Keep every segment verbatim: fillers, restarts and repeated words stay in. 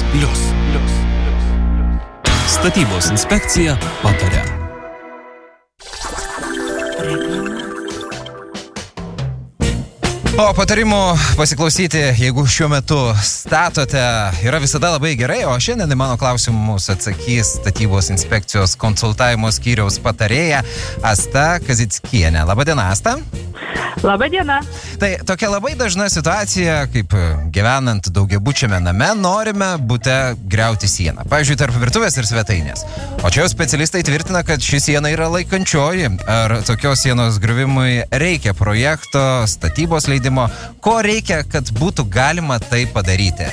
Plius. Statybos inspekcija pataria. O patarimų pasiklausyti, jeigu šiuo metu statote, yra visada labai gerai, o šiandien į mano klausimus atsakys statybos inspekcijos konsultavimo skyriaus patarėja Asta Kazickienė. Labadiena, Asta. Labadiena. Tai tokia labai dažna situacija, kaip gyvenant daugiabučiame name, norime bute griauti sieną. Pavyzdžiui, tarp virtuvės ir svetainės. O čia jau specialistai tvirtina, kad ši siena yra laikančioji. Ar tokios sienos griuvimui reikia projekto, statybos leidimo? Ko reikia, kad būtų galima tai padaryti?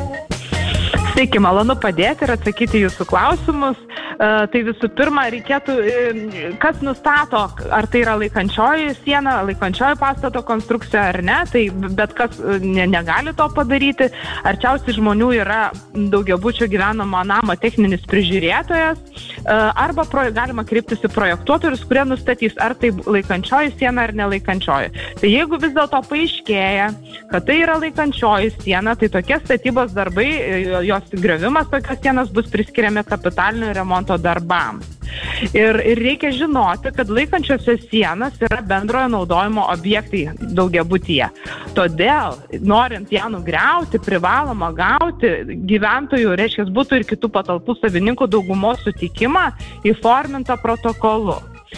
Sveiki, malonu padėti ir atsakyti jūsų klausimus. Uh, tai visų pirma, reikėtų, uh, kas nustato, ar tai yra laikančioji siena, laikančioji pastato konstrukcija ar ne, tai bet kas ne, negali to padaryti. Arčiausiai žmonių yra daugiabučio gyvenamo namo techninis prižiūrėtojas, uh, arba pro, galima kreiptis į projektuotojus, kurie nustatys, ar tai laikančioji siena ar nelaikančioji. Tai jeigu vis dėlto paaiškėja, kad tai yra laikančioji siena, tai tokie statybos darbai, jos griovimas tokios sienos bus priskiriami kapitalinio remonto darbams. Ir, ir reikia žinoti, kad laikančiosios sienas yra bendrojo naudojimo objektai daugiabutyje. Todėl, norint ją nugriauti, privaloma gauti gyventojų, reiškia, būtų ir kitų patalpų savininkų daugumos sutikimą įformintą protokolu.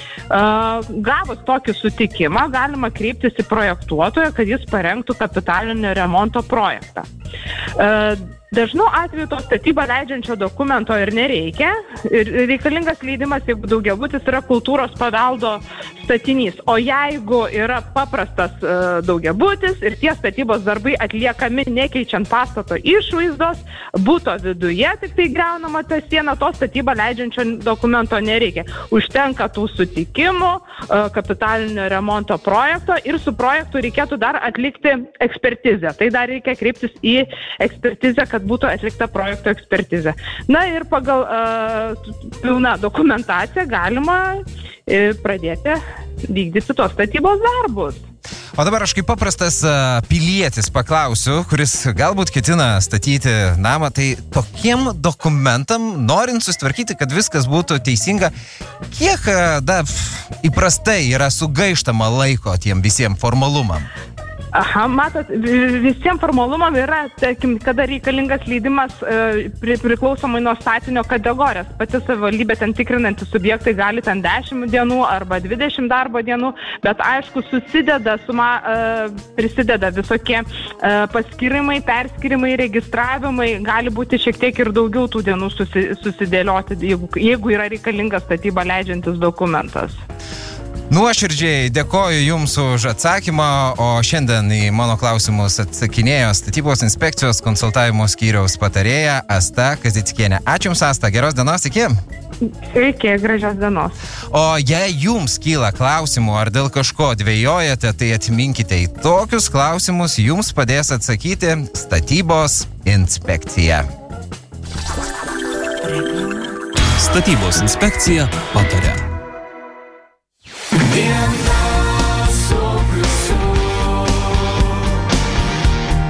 Uh, gavus tokį sutikimą, galima kreiptis į projektuotoją, kad jis parengtų kapitalinio remonto projektą. Uh, Dažnu atveju to statybą leidžiančio dokumento ir nereikia. Ir reikalingas leidimas, jeigu daugiabutis yra kultūros paveldo statinys. O jeigu yra paprastas uh, daugiabutis ir tie statybos darbai atliekami nekeičiant pastato išvaizdos, buto viduje tik tai griaunama ta siena, to statybą leidžiančio dokumento nereikia. Užtenka tų sutikimų, uh, kapitalinio remonto projekto ir su projektu reikėtų dar atlikti ekspertizę. Tai dar reikia kreiptis į ekspertizę, kad būtų atlikta projekto ekspertizė. Na ir pagal uh, pilną dokumentaciją galima uh, pradėti vykdyti tos statybos darbus. O dabar aš kaip paprastas uh, pilietis paklausiu, kuris galbūt ketina statyti namą, tai tokiem dokumentam, norint sustvarkyti, kad viskas būtų teisinga, kiek uh, da, įprastai yra sugaištama laiko tiem visiems formalumam? Aha, matot, visiems formalumam yra, tarkim, kada reikalingas leidimas e, pri, priklausomai nuo statinio kategorijos. Pati savivaldybė ten tikrinantys subjektai gali ten dešimt dienų arba dvidešimt darbo dienų, bet aišku, susideda, suma, e, prisideda visokie e, paskirimai, perskirimai, registravimai, gali būti šiek tiek ir daugiau tų dienų susi, susidėlioti, jeigu, jeigu yra reikalingas statybą leidžiantis dokumentas. Nuoširdžiai dėkoju Jums už atsakymą, o šiandien į mano klausimus atsakinėjo statybos inspekcijos konsultavimo skyriaus patarėja Asta Kazickienė. Ačiū Jums, Asta, geros dienos, iki. Sveiki, gražios dienos. O jei Jums kyla klausimų ar dėl kažko dvejojate, tai atminkite, į tokius klausimus Jums padės atsakyti statybos inspekcija. Statybos inspekcija pataria.